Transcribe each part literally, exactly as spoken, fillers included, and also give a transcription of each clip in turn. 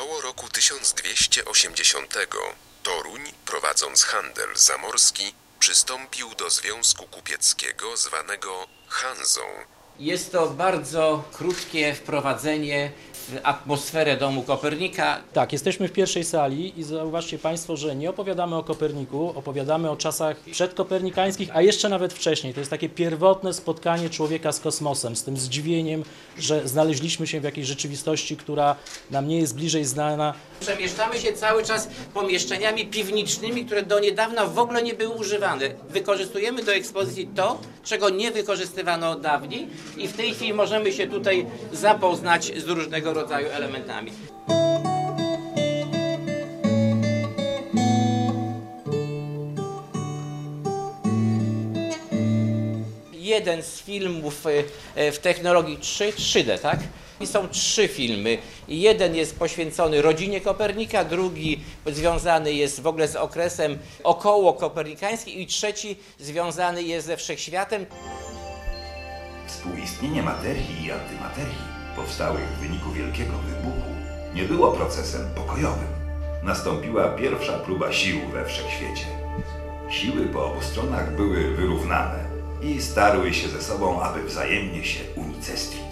Około roku tysiąc dwieście osiemdziesiątego Toruń, prowadząc handel zamorski, przystąpił do Związku Kupieckiego zwanego Hanzą. Jest to bardzo krótkie wprowadzenie w atmosferę domu Kopernika. Tak, jesteśmy w pierwszej sali i zauważcie Państwo, że nie opowiadamy o Koperniku, opowiadamy o czasach przedkopernikańskich, a jeszcze nawet wcześniej. To jest takie pierwotne spotkanie człowieka z kosmosem, z tym zdziwieniem, że znaleźliśmy się w jakiejś rzeczywistości, która nam nie jest bliżej znana. Przemieszczamy się cały czas pomieszczeniami piwnicznymi, które do niedawna w ogóle nie były używane. Wykorzystujemy do ekspozycji to, czego nie wykorzystywano dawniej i w tej chwili możemy się tutaj zapoznać z różnego rodzaju elementami. Jeden z filmów w technologii trzy D, tak? I są trzy filmy. Jeden jest poświęcony rodzinie Kopernika, drugi związany jest w ogóle z okresem około kopernikańskim i trzeci związany jest ze wszechświatem. Współistnienie materii i antymaterii powstałych w wyniku wielkiego wybuchu nie było procesem pokojowym. Nastąpiła pierwsza próba sił we wszechświecie. Siły po obu stronach były wyrównane i starły się ze sobą, aby wzajemnie się unicestwić.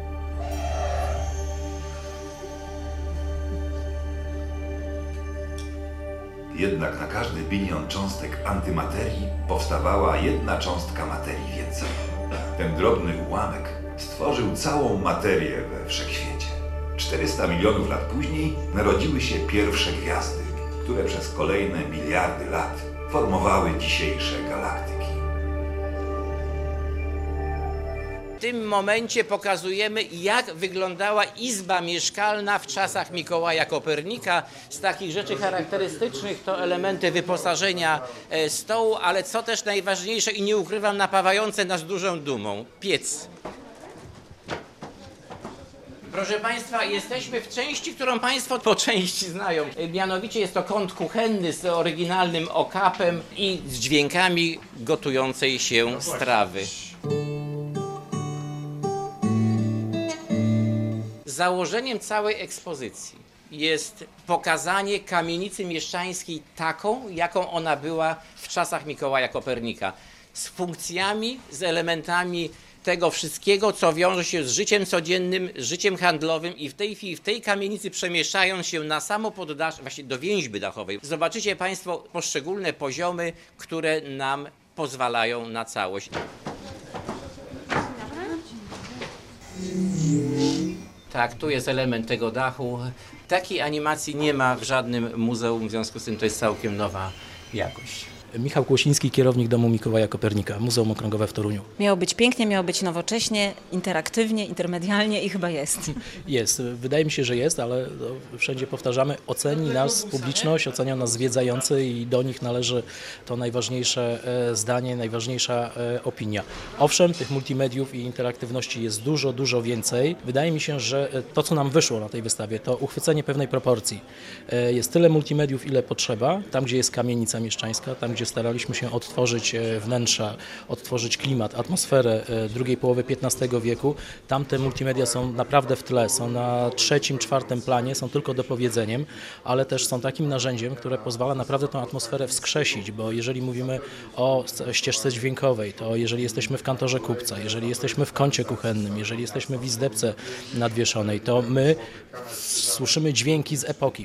Jednak na każdy bilion cząstek antymaterii powstawała jedna cząstka materii więcej. Ten drobny ułamek stworzył całą materię we wszechświecie. czterysta milionów lat później narodziły się pierwsze gwiazdy, które przez kolejne miliardy lat formowały dzisiejsze galaktyki. W tym momencie pokazujemy, jak wyglądała izba mieszkalna w czasach Mikołaja Kopernika. Z takich rzeczy charakterystycznych to elementy wyposażenia stołu, ale co też najważniejsze i nie ukrywam, napawające nas dużą dumą, piec. Proszę Państwa, jesteśmy w części, którą Państwo po części znają. Mianowicie jest to kąt kuchenny z oryginalnym okapem i z dźwiękami gotującej się strawy. Założeniem całej ekspozycji jest pokazanie kamienicy mieszczańskiej taką, jaką ona była w czasach Mikołaja Kopernika. Z funkcjami, z elementami tego wszystkiego, co wiąże się z życiem codziennym, z życiem handlowym i w tej chwili, w tej kamienicy przemieszczając się na samo poddasze, właśnie do więźby dachowej, zobaczycie Państwo poszczególne poziomy, które nam pozwalają na całość. Tak, tu jest element tego dachu. Takiej animacji nie ma w żadnym muzeum, w związku z tym to jest całkiem nowa jakość. Michał Kłosiński, kierownik domu Mikołaja Kopernika, Muzeum Okręgowe w Toruniu. Miało być pięknie, miało być nowocześnie, interaktywnie, intermedialnie i chyba jest. Jest, wydaje mi się, że jest, ale wszędzie powtarzamy, oceni nas publiczność, ocenią nas zwiedzający i do nich należy to najważniejsze zdanie, najważniejsza opinia. Owszem, tych multimediów i interaktywności jest dużo, dużo więcej. Wydaje mi się, że to, co nam wyszło na tej wystawie, to uchwycenie pewnej proporcji. Jest tyle multimediów, ile potrzeba, tam gdzie jest kamienica mieszczańska, tam gdzie staraliśmy się odtworzyć wnętrza, odtworzyć klimat, atmosferę drugiej połowy piętnastego wieku. Tamte multimedia są naprawdę w tle, są na trzecim, czwartym planie, są tylko dopowiedzeniem, ale też są takim narzędziem, które pozwala naprawdę tę atmosferę wskrzesić, bo jeżeli mówimy o ścieżce dźwiękowej, to jeżeli jesteśmy w kantorze kupca, jeżeli jesteśmy w kącie kuchennym, jeżeli jesteśmy w izdebce nadwieszonej, to my słyszymy dźwięki z epoki.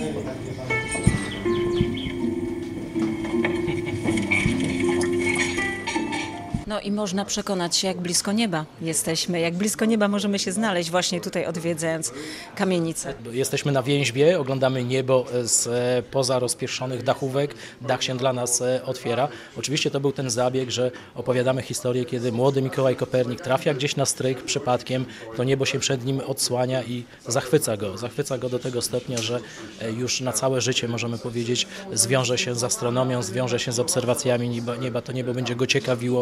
No i można przekonać się, jak blisko nieba jesteśmy, jak blisko nieba możemy się znaleźć właśnie tutaj odwiedzając kamienicę. Jesteśmy na więźbie, oglądamy niebo z poza rozpieszczonych dachówek, dach się dla nas otwiera. Oczywiście to był ten zabieg, że opowiadamy historię, kiedy młody Mikołaj Kopernik trafia gdzieś na stryk przypadkiem, to niebo się przed nim odsłania i zachwyca go. Zachwyca go do tego stopnia, że już na całe życie, możemy powiedzieć, zwiąże się z astronomią, zwiąże się z obserwacjami nieba, nieba to niebo będzie go ciekawiło. To było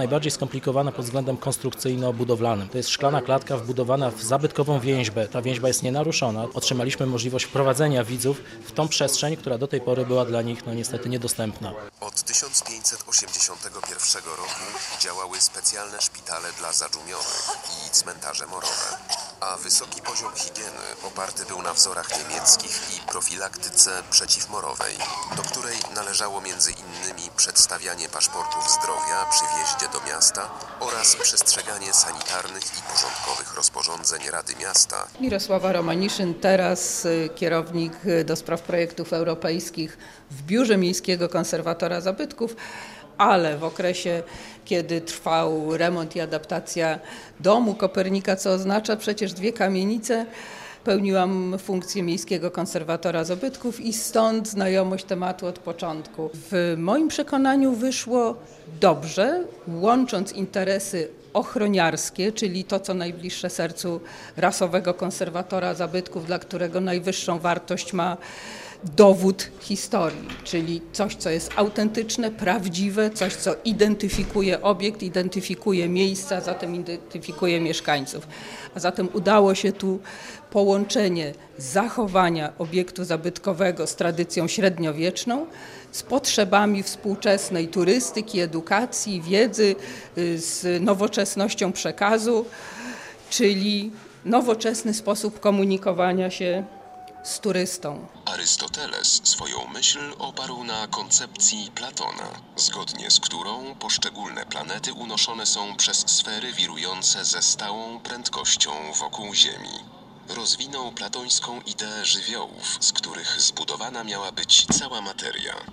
najbardziej skomplikowana pod względem konstrukcyjno-budowlanym. To jest szklana klatka wbudowana w zabytkową więźbę. Ta więźba jest nienaruszona. Otrzymaliśmy możliwość wprowadzenia widzów w tą przestrzeń, która do tej pory była dla nich no niestety niedostępna. Od tysiąc pięćset osiemdziesiątego pierwszego roku działały specjalne szpitale dla zadżumionych i cmentarze morowe, a wysoki poziom higieny oparty był na wzorach niemieckich i profilaktyce przeciwmorowej, do której należało między innymi przedstawianie paszportów zdrowia przy wjeździe do miasta oraz przestrzeganie sanitarnych i porządkowych rozporządzeń Rady Miasta. Mirosława Romaniszyn, teraz kierownik do spraw projektów europejskich w Biurze Miejskiego Konserwatora Zabytków, ale w okresie, kiedy trwał remont i adaptacja domu Kopernika, co oznacza przecież dwie kamienice, pełniłam funkcję Miejskiego Konserwatora Zabytków i stąd znajomość tematu od początku. W moim przekonaniu wyszło dobrze, łącząc interesy ochroniarskie, czyli to, co najbliższe sercu rasowego konserwatora zabytków, dla którego najwyższą wartość ma dowód historii, czyli coś, co jest autentyczne, prawdziwe, coś, co identyfikuje obiekt, identyfikuje miejsca, zatem identyfikuje mieszkańców. A zatem udało się tu połączenie zachowania obiektu zabytkowego z tradycją średniowieczną, z potrzebami współczesnej turystyki, edukacji, wiedzy, z nowoczesnością przekazu, czyli nowoczesny sposób komunikowania się z turystą. Arystoteles swoją myśl oparł na koncepcji Platona, zgodnie z którą poszczególne planety unoszone są przez sfery wirujące ze stałą prędkością wokół Ziemi. Rozwinął platońską ideę żywiołów, z których zbudowana miała być cała materia.